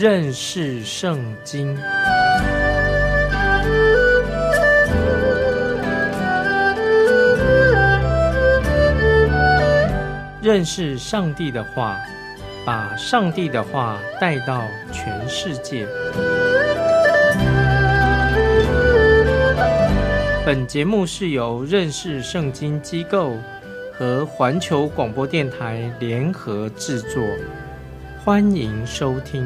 认识圣经。认识上帝的话，把上帝的话带到全世界。本节目是由认识圣经机构和环球广播电台联合制作，欢迎收听。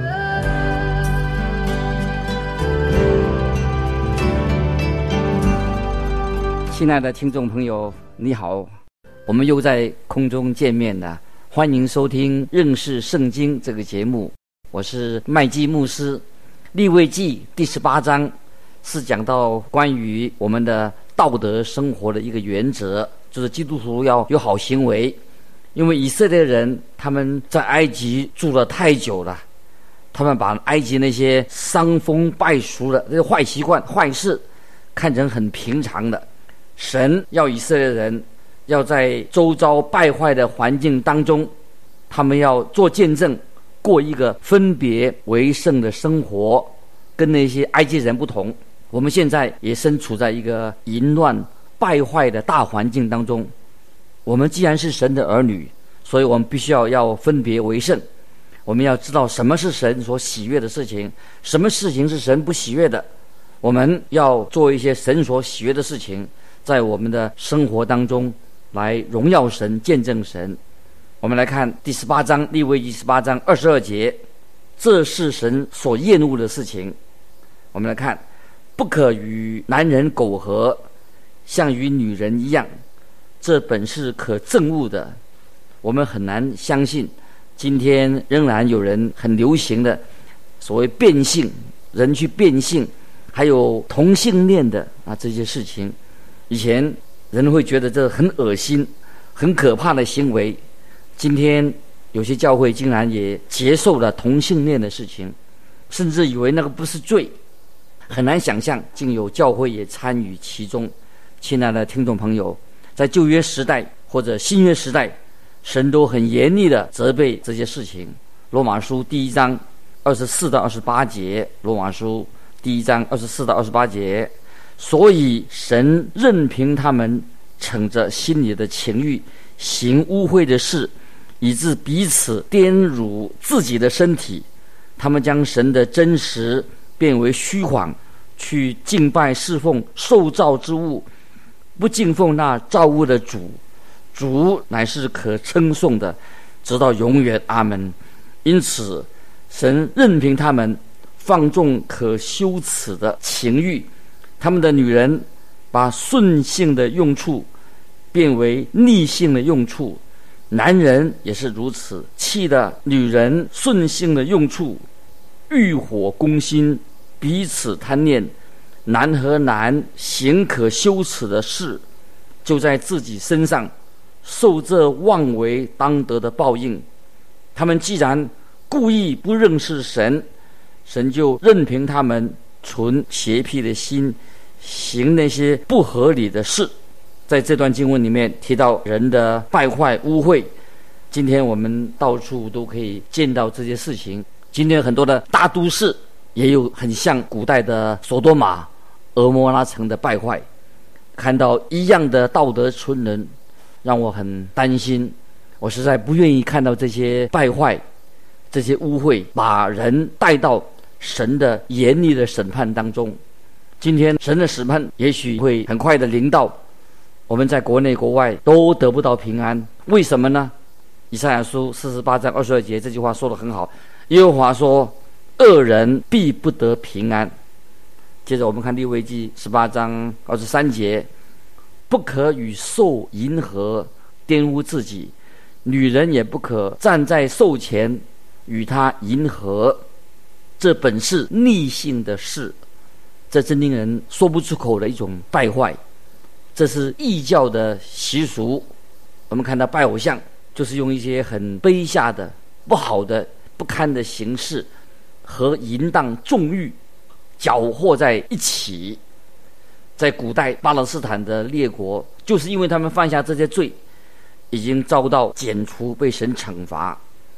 亲爱的听众朋友，你好，我们又在空中见面了，欢迎收听认识圣经这个节目，我是麦基牧师。利未记第18章是讲到关于我们的道德生活的一个原则，就是基督徒要有好行为。因为以色列人他们在埃及住了太久了，他们把埃及那些伤风败俗的这些坏习惯坏事看成很平常的。神要以色列人要在周遭败坏的环境当中，他们要做见证，过一个分别为圣的生活，跟那些埃及人不同。我们现在也身处在一个淫乱败坏的大环境当中，我们既然是神的儿女，所以我们必须要分别为圣。我们要知道什么是神所喜悦的事情，什么事情是神不喜悦的。我们要做一些神所喜悦的事情，在我们的生活当中来荣耀神，见证神。我们来看第18章，利未记18章22节，这是神所厌恶的事情。我们来看，不可与男人苟合，像与女人一样，这本是可憎恶的。我们很难相信，今天仍然有人很流行的所谓变性，人去变性，还有同性恋的这些事情。以前人会觉得这很恶心、很可怕的行为，今天有些教会竟然也接受了同性恋的事情，甚至以为那个不是罪。很难想象竟有教会也参与其中。亲爱的听众朋友，在旧约时代或者新约时代，神都很严厉的责备这些事情。罗马书第1章24到28节，罗马书第1章24到28节，所以神任凭他们逞着心里的情欲，行污秽的事，以致彼此玷辱自己的身体。他们将神的真实变为虚谎，去敬拜侍奉受造之物，不敬奉那造物的主。主乃是可称颂的，直到永远。阿们。因此神任凭他们放纵可羞耻的情欲，他们的女人把顺性的用处变为逆性的用处，男人也是如此，气的女人顺性的用处，欲火攻心，彼此贪恋，男和男行可羞耻的事，就在自己身上受这妄为当得的报应。他们既然故意不认识神，神就任凭他们存邪僻的心，行那些不合理的事。在这段经文里面提到人的败坏污秽，今天我们到处都可以见到这些事情。今天很多的大都市也有很像古代的索多玛、俄摩拉城的败坏，看到一样的道德村人，让我很担心。我实在不愿意看到这些败坏、这些污秽把人带到神的严厉的审判当中。今天神的审判也许会很快的临到，我们在国内国外都得不到平安。为什么呢？以赛亚书48章22节这句话说得很好，耶和华说，恶人必不得平安。接着我们看利未记18章23节，不可与兽迎合，玷污自己，女人也不可站在兽前与他迎合，这本是逆性的事。这真令人说不出口的一种败坏，这是异教的习俗。我们看到拜偶像就是用一些很卑下的、不好的、不堪的形式和淫荡纵欲搅和在一起。在古代巴勒斯坦的列国，就是因为他们犯下这些罪，已经遭到剪除，被神惩罚。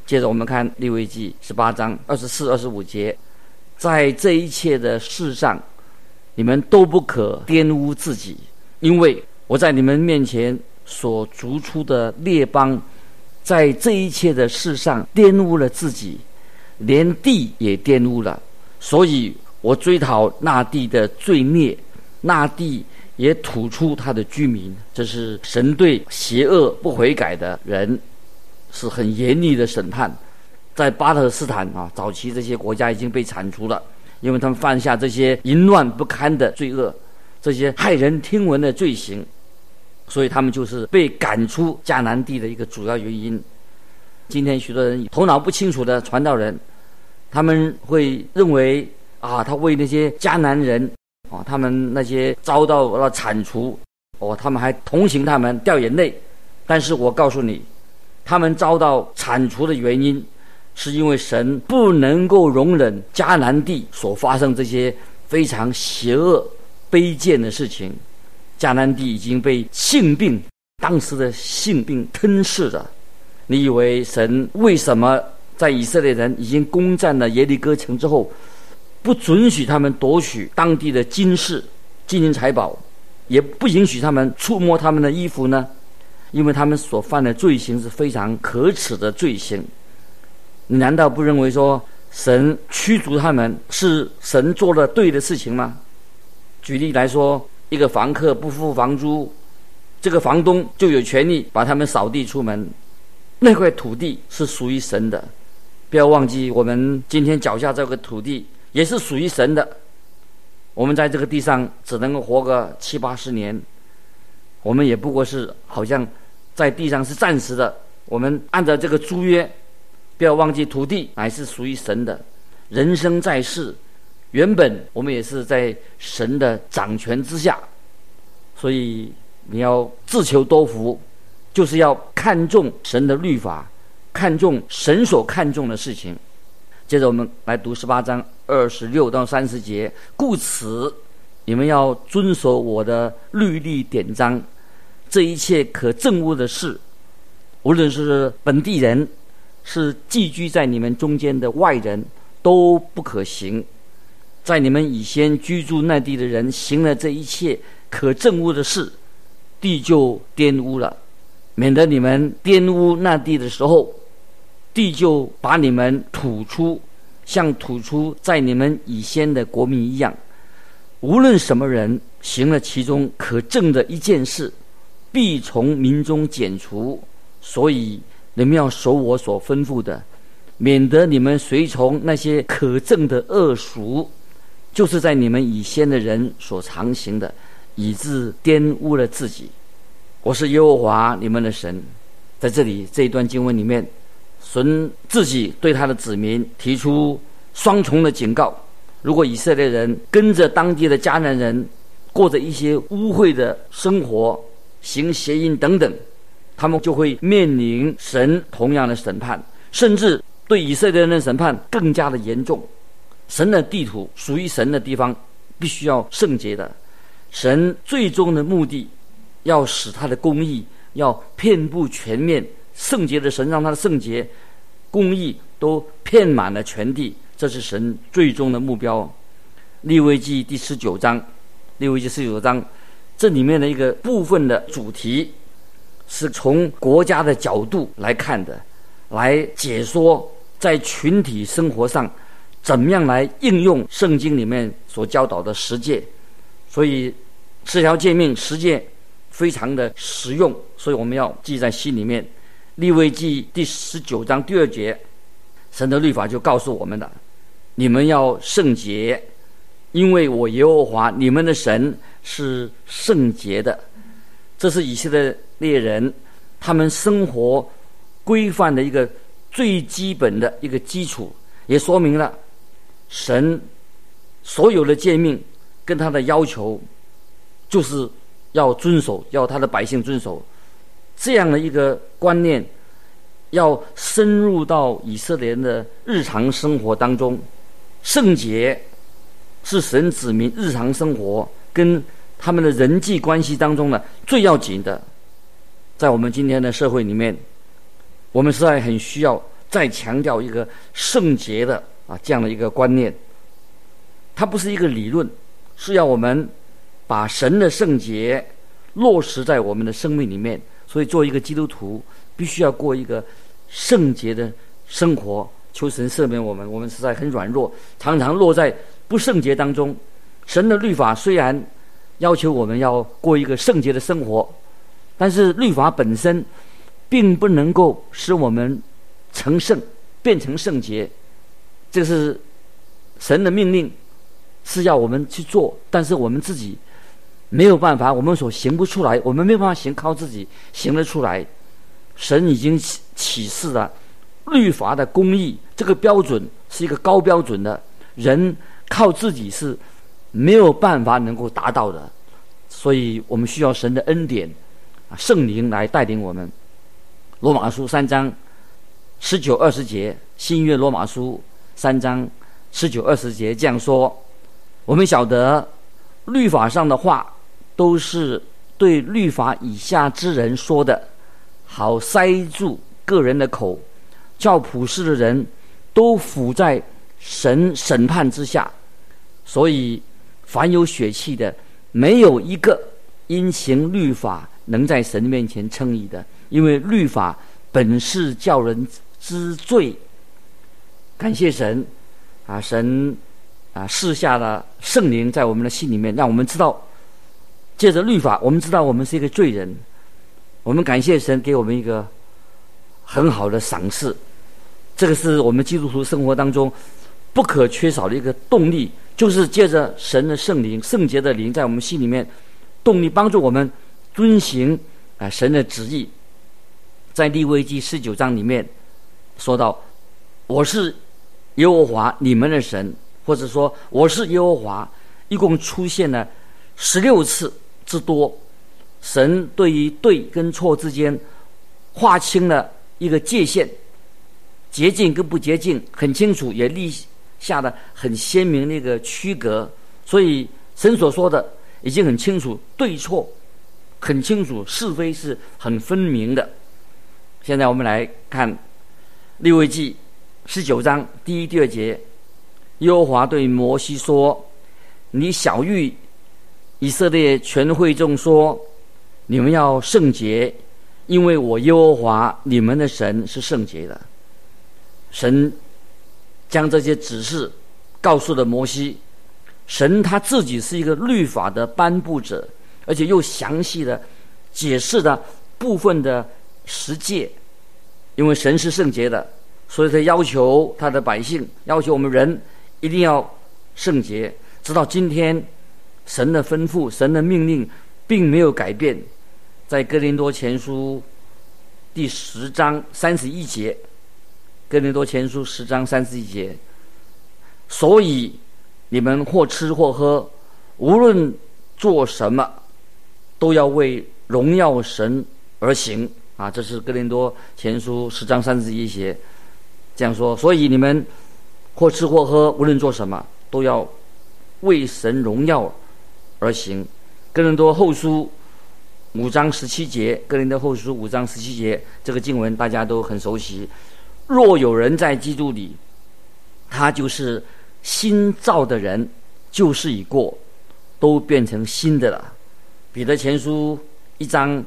接着我们看利未记18章24、25节，在这一切的事上，你们都不可玷污自己，因为我在你们面前所逐出的列邦，在这一切的事上玷污了自己，连地也玷污了，所以我追讨那地的罪孽，那地也吐出他的居民。这是神对邪恶不悔改的人是很严厉的审判。在巴勒斯坦早期这些国家已经被铲除了，因为他们犯下这些淫乱不堪的罪恶，这些骇人听闻的罪行，所以他们就是被赶出迦南地的一个主要原因。今天许多人头脑不清楚的传道人，他们会认为他为那些迦南人他们那些遭到了铲除他们还同情他们，掉眼泪。但是我告诉你，他们遭到铲除的原因是因为神不能够容忍迦南地所发生这些非常邪恶卑贱的事情。迦南地已经被性病，当时的性病吞噬了。你以为神为什么在以色列人已经攻占了耶利哥城之后，不准许他们夺取当地的金饰、金银财宝，也不允许他们触摸他们的衣服呢？因为他们所犯的罪行是非常可耻的罪行。你难道不认为说神驱逐他们是神做了对的事情吗？举例来说，一个房客不付房租，这个房东就有权利把他们扫地出门。那块土地是属于神的，不要忘记我们今天脚下这个土地也是属于神的。我们在这个地上只能够活个70、80年，我们也不过是好像在地上是暂时的。我们按照这个租约，不要忘记土地乃是属于神的。人生在世，原本我们也是在神的掌权之下，所以你要自求多福，就是要看重神的律法，看重神所看重的事情。接着我们来读18章26到30节，故此你们要遵守我的律例典章，这一切可憎恶的事，无论是本地人，是寄居在你们中间的外人，都不可行。在你们以先居住那地的人行了这一切可憎恶的事，地就玷污了，免得你们玷污那地的时候，地就把你们吐出，像吐出在你们以先的国民一样。无论什么人行了其中可憎的一件事，必从民中剪除。所以你们要守我所吩咐的，免得你们随从那些可憎的恶俗，就是在你们以先的人所常行的，以致玷污了自己。我是耶和华你们的神。在这里这一段经文里面，神自己对他的子民提出双重的警告。如果以色列人跟着当地的迦南人过着一些污秽的生活，行邪淫等等，他们就会面临神同样的审判，甚至对以色列人的审判更加的严重。神的地土属于神的地方必须要圣洁的，神最终的目的要使他的公义要遍布全面，圣洁的神让他的圣洁公义都遍满了全地，这是神最终的目标。利未记第19章，利未记19章这里面的一个部分的主题是从国家的角度来看的，来解说在群体生活上怎么样来应用圣经里面所教导的十诫。所以10条诫命10诫非常的实用，所以我们要记在心里面。利未记第19章第2节，神的律法就告诉我们了，你们要圣洁，因为我耶和华你们的神是圣洁的。这是以色列人他们生活规范的一个最基本的一个基础，也说明了神所有的诫命跟他的要求就是要遵守，要他的百姓遵守。这样的一个观念要深入到以色列人的日常生活当中。圣洁是神子民日常生活跟他们的人际关系当中呢最要紧的。在我们今天的社会里面，我们实在很需要再强调一个圣洁的这样的一个观念。它不是一个理论，是要我们把神的圣洁落实在我们的生命里面。所以做一个基督徒必须要过一个圣洁的生活。求神赦免我们，我们实在很软弱，常常落在不圣洁当中。神的律法虽然要求我们要过一个圣洁的生活，但是律法本身并不能够使我们成圣，变成圣洁。这是神的命令，是要我们去做，但是我们自己没有办法，我们所行不出来，我们没有办法靠自己行得出来。神已经启示了律法的公义，这个标准是一个高标准的，人靠自己是没有办法能够达到的。所以我们需要神的恩典圣灵来带领我们。罗马书3章19、20节，新约罗马书3章19、20节这样说：我们晓得律法上的话都是对律法以下之人说的，好塞住个人的口，叫普世的人都伏在神审判之下。所以凡有血气的，没有一个因行律法能在神面前称义的，因为律法本是叫人知罪。感谢神神赐下了圣灵在我们的心里面，让我们知道，借着律法我们知道我们是一个罪人。我们感谢神给我们一个很好的赏赐，这个是我们基督徒生活当中不可缺少的一个动力，就是借着神的圣灵、圣洁的灵在我们心里面动力，帮助我们遵行神的旨意。在利未记19章里面说到，我是耶和华你们的神，或者说我是耶和华，一共出现了16次之多。神对于对跟错之间划清了一个界限，洁净跟不洁净很清楚，也立下了很鲜明的一个区隔。所以神所说的已经很清楚，对错很清楚，是非是很分明的。现在我们来看利未记19章第1、第2节，耶和华对摩西说：你晓谕以色列全会众说，你们要圣洁，因为我耶和华你们的神是圣洁的。神将这些指示告诉了摩西。神他自己是一个律法的颁布者，而且又详细的解释了部分的十诫。因为神是圣洁的，所以他要求他的百姓，要求我们人一定要圣洁。直到今天，神的吩咐、神的命令并没有改变。在哥林多前书第10章31节，哥林多前书10章31节，所以你们或吃或喝，无论做什么，都要为荣耀神而行。这是哥林多前书10章31节这样说。所以你们或吃或喝，无论做什么，都要为神荣耀而行。哥林多后书5章17节，哥林多后书5章17节，这个经文大家都很熟悉。若有人在基督里，他就是新造的人，旧事已过，都变成新的了。彼得前书1章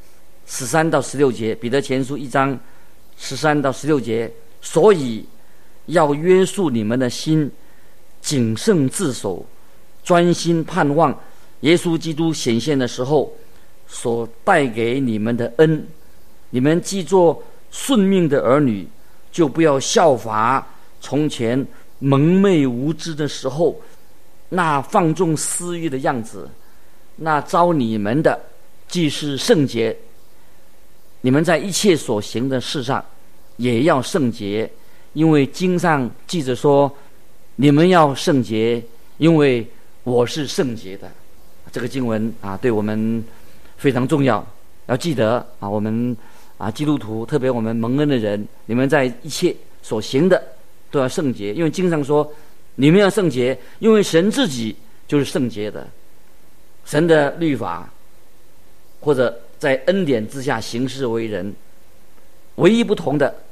13到16节，彼得前书1章13到16节，所以要约束你们的心，谨慎自守，专心盼望耶稣基督显现的时候所带给你们的恩。你们既做顺命的儿女，就不要效法从前蒙昧无知的时候那放纵私欲的样子。那召你们的既是圣洁，你们在一切所行的事上也要圣洁，因为经上记着说，你们要圣洁，因为我是圣洁的。这个经文对我们非常重要，要记得我们基督徒，特别我们蒙恩的人，你们在一切所行的都要圣洁，因为经上说你们要圣洁，因为神自己就是圣洁的。神的律法或者在恩典之下行事为人，唯一不同的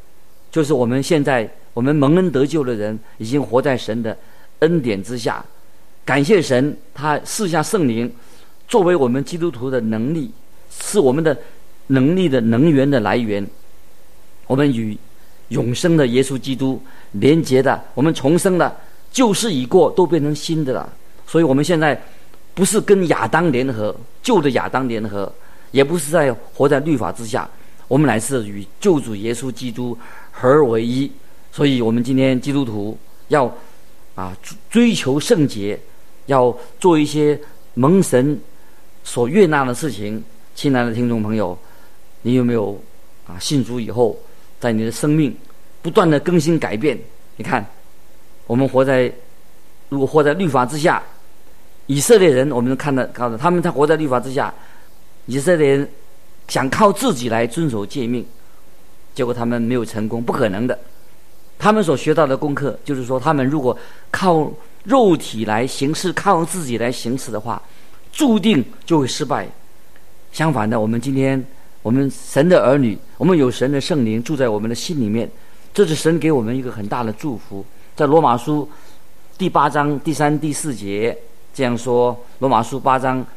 就是我们现在我们蒙恩得救的人，已经活在神的恩典之下。感谢神，他赐下圣灵作为我们基督徒的能力，是我们的能力的能源的来源。我们与永生的耶稣基督连结的，我们重生了，旧事已过，都变成新的了。所以我们现在不是跟亚当联合，旧的亚当联合，也不是在活在律法之下，我们乃是与救主耶稣基督合而为一。所以我们今天基督徒要追求圣洁，要做一些蒙神所悦纳的事情。亲爱的听众朋友，你有没有信主以后，在你的生命不断的更新改变？你看，我们如果活在律法之下，以色列人我们看到他们活在律法之下，以色列人想靠自己来遵守诫命，结果他们没有成功，不可能的。他们所学到的功课就是说，他们如果靠肉体来行事，靠自己来行事的话，注定就会失败。相反的，我们今天我们神的儿女，我们有神的圣灵住在我们的心里面，这是神给我们一个很大的祝福。在罗马书第8章第3、第4节这样说，罗马书8章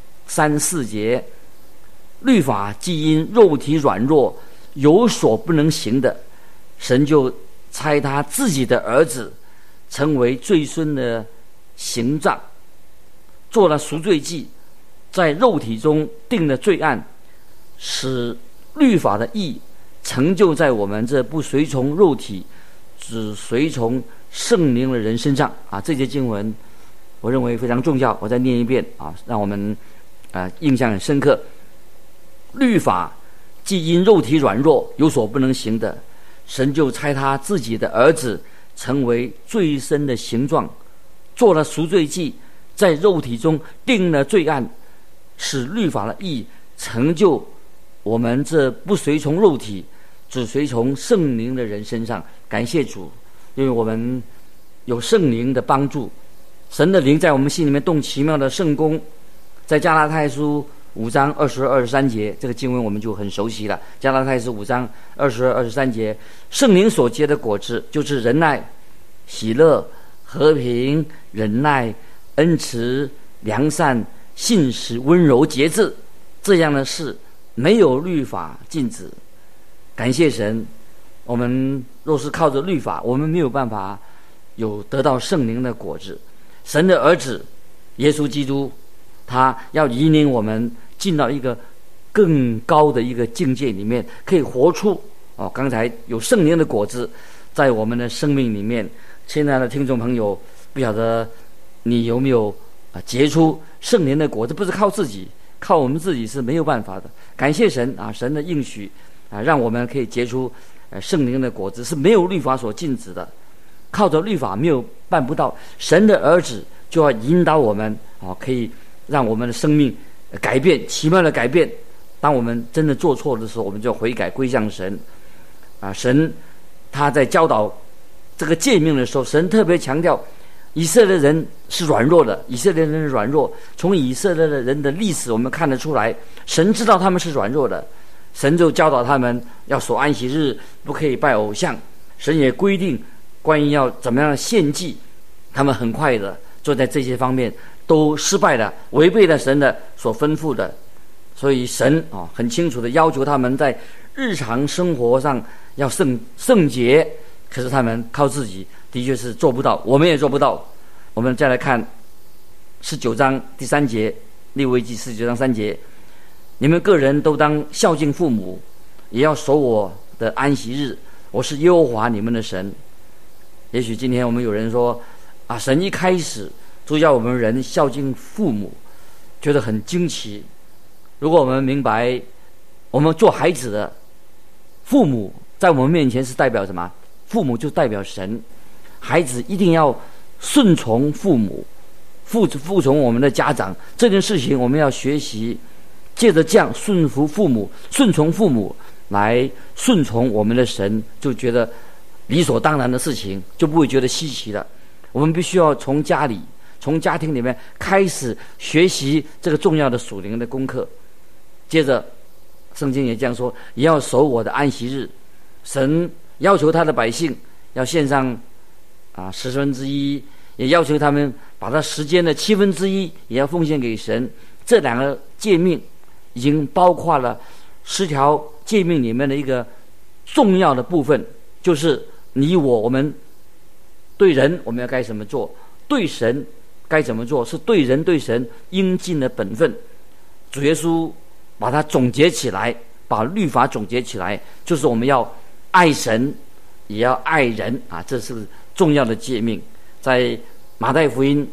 3、4节，律法既因肉体软弱有所不能行的，神就差他自己的儿子成为罪孙的刑杖，做了赎罪祭，在肉体中定了罪案，使律法的义成就在我们这不随从肉体只随从圣灵的人身上。这节经文我认为非常重要，我再念一遍让我们印象很深刻。律法既因肉体软弱有所不能行的，神就差他自己的儿子成为罪身的形状，做了赎罪祭，在肉体中定了罪案，使律法的义成就我们这不随从肉体只随从圣灵的人身上。感谢主，因为我们有圣灵的帮助，神的灵在我们心里面动奇妙的圣工。在加拉太书5章22、23节，这个经文我们就很熟悉了。加拉太书5章22、23节，圣灵所结的果子就是仁爱、喜乐、和平、忍耐、恩慈、良善、信实、温柔、节制，这样的事没有律法禁止。感谢神，我们若是靠着律法，我们没有办法有得到圣灵的果子。神的儿子耶稣基督，他要引领我们进到一个更高的一个境界里面，可以活出刚才有圣灵的果子在我们的生命里面。亲爱的听众朋友，不晓得你有没有结出圣灵的果子？不是靠自己，靠我们自己是没有办法的。感谢神神的应许让我们可以结出圣灵的果子，是没有律法所禁止的。靠着律法没有办不到，神的儿子就要引导我们可以让我们的生命改变，奇妙的改变。当我们真的做错的时候，我们就悔改归向神神他在教导这个诫命的时候，神特别强调以色列人是软弱的，以色列人是软弱。从以色列人的历史我们看得出来，神知道他们是软弱的，神就教导他们要守安息日，不可以拜偶像。神也规定关于要怎么样献祭，他们很快的就在这些方面都失败了，违背了神的所吩咐的。所以神很清楚的要求他们在日常生活上要圣洁，可是他们靠自己的确是做不到，我们也做不到。我们再来看19章第3节，利未记19章3节，你们个人都当孝敬父母，也要守我的安息日，我是耶和华你们的神。也许今天我们有人说神一开始就要我们人孝敬父母，觉得很惊奇。如果我们明白我们做孩子的父母在我们面前是代表什么？父母就代表神，孩子一定要顺从父母，服从我们的家长，这件事情我们要学习，借着这样顺从父母来顺从我们的神，就觉得理所当然的事情，就不会觉得稀奇了。我们必须要从家庭里面开始学习这个重要的属灵的功课。接着圣经也这样说，也要守我的安息日。神要求他的百姓要献上1/10，也要求他们把他时间的1/7也要奉献给神。这2个诫命已经包括了10条诫命里面的一个重要的部分，就是你我们对人我们要该怎么做，对神该怎么做，是对人对神应尽的本分。主耶稣把它总结起来，把律法总结起来，就是我们要爱神也要爱人这是重要的诫命。在马太福音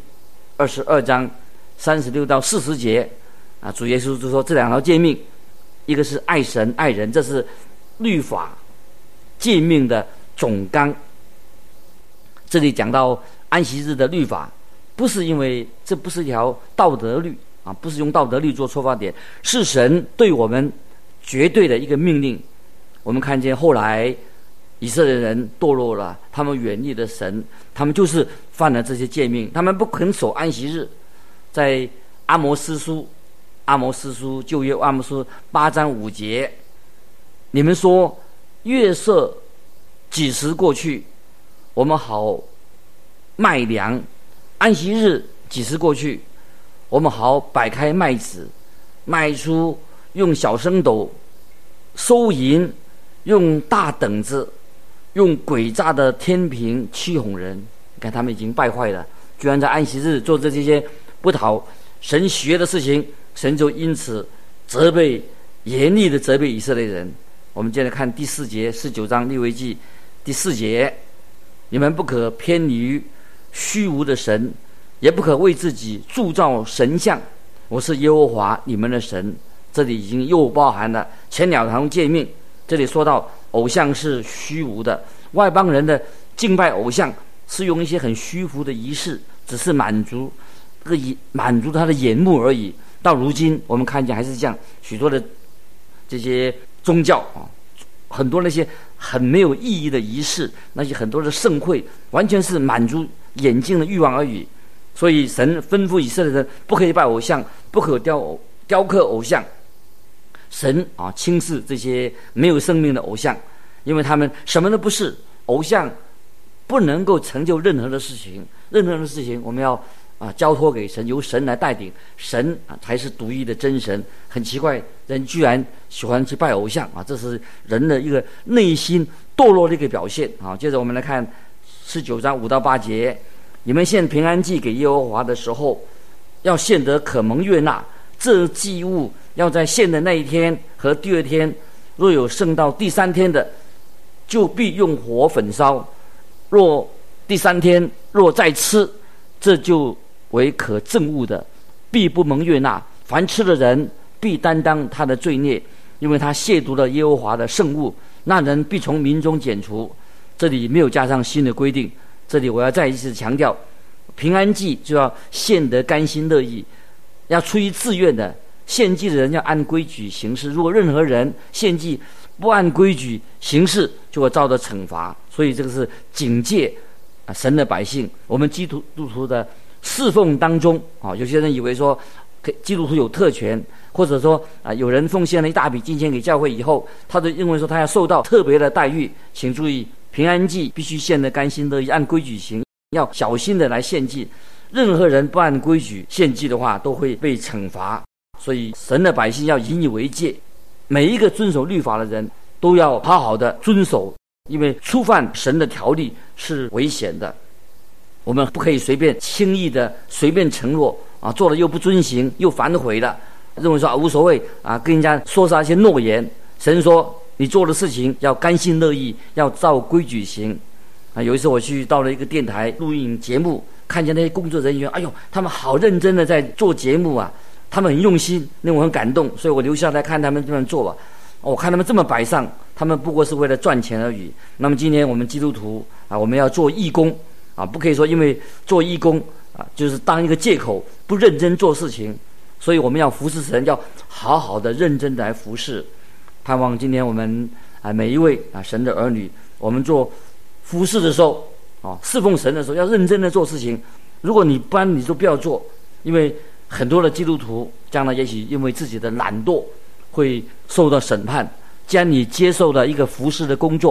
22章36到40节主耶稣就说这2条诫命，一个是爱神爱人，这是律法诫命的总纲。这里讲到安息日的律法，不是因为这不是一条道德律不是用道德律做出发点，是神对我们绝对的一个命令。我们看见后来以色列人堕落了，他们远离了神，他们就是犯了这些诫命，他们不肯守安息日。在阿摩司书旧约阿摩司书8章5节，你们说月色几时过去，我们好麦粮；安息日几时过去，我们好摆开麦子，卖出用小升斗，收银用大等子，用诡诈的天平欺哄人。你看他们已经败坏了，居然在安息日做这些不讨神喜悦的事情，神就因此严厉的责备以色列人。我们接着看第4节，19章利未记第4节，你们不可偏离虚无的神，也不可为自己铸造神像，我是耶和华你们的神。这里已经又包含了前2条诫命。这里说到偶像是虚无的，外邦人的敬拜偶像是用一些很虚浮的仪式，只是满足他的眼目而已。到如今我们看见还是这样，许多的这些宗教很多那些很没有意义的仪式，那些很多的盛会，完全是满足眼睛的欲望而已。所以神吩咐以色列人不可以拜偶像，不可雕刻偶像。神轻视这些没有生命的偶像，因为他们什么都不是，偶像不能够成就任何的事情。任何的事情我们要交托给神，由神来带领，神才是独一的真神。很奇怪，人居然喜欢去拜偶像这是人的一个内心堕落的一个表现接着我们来看19章5到8节，你们献平安祭给耶和华的时候，要献得可蒙悦纳，这祭物要在献的那一天和第2天，若有剩到第3天的，就必用火焚烧。若第3天若再吃，这就为可憎恶的，必不蒙悦纳。凡吃的人必担当他的罪孽，因为他亵渎了耶和华的圣物，那人必从民中剪除。这里没有加上新的规定。这里我要再一次强调，平安祭就要献得甘心乐意，要出于自愿的。献祭的人要按规矩行事，如果任何人献祭不按规矩行事，就会遭到惩罚。所以这个是警戒神的百姓。我们基督徒的侍奉当中有些人以为说基督徒有特权，或者说有人奉献了一大笔金钱给教会以后，他就认为说他要受到特别的待遇。请注意，平安祭必须献得甘心乐意，按规矩行，要小心的来献祭。任何人不按规矩献祭的话，都会被惩罚。所以神的百姓要引以为戒，每一个遵守律法的人都要好好的遵守，因为触犯神的条例是危险的。我们不可以轻易的随便承诺做了又不遵行，又反悔了，认为说无所谓跟人家说上一些诺言。神说你做的事情要甘心乐意，要照规矩行有一次我到了一个电台录音节目，看见那些工作人员，他们好认真的在做节目他们很用心，令我很感动，所以我留下来看他们这样做我看他们这么摆上，他们不过是为了赚钱而已。那么今天我们基督徒我们要做义工不可以说因为做义工就是当一个借口不认真做事情。所以我们要服侍神，要好好的认真的来服侍。盼望今天我们每一位神的儿女，我们做服侍的时候侍奉神的时候要认真的做事情。如果你不然你就不要做，因为很多的基督徒将来也许因为自己的懒惰会受到审判。既然你接受了一个服侍的工作，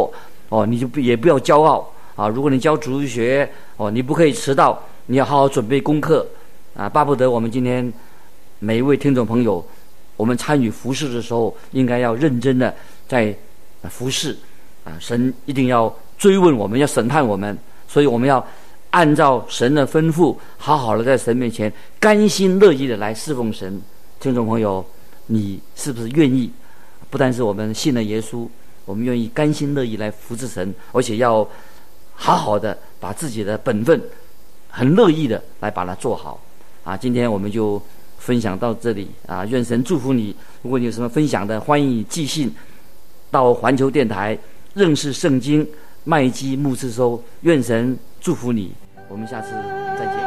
你就也不要骄傲啊。如果你教主日学你不可以迟到，你要好好准备功课啊。巴不得我们今天每一位听众朋友，我们参与服事的时候，应该要认真的在服事啊。神一定要追问我们，要审判我们，所以我们要按照神的吩咐，好好的在神面前甘心乐意的来侍奉神。听众朋友，你是不是愿意？不但是我们信了耶稣，我们愿意甘心乐意来服侍神，而且要好好的把自己的本分很乐意的来把它做好啊。今天我们就分享到这里啊，愿神祝福你。如果你有什么分享的，欢迎你寄信到环球电台认识圣经麦基牧师收。愿神祝福你，我们下次再见。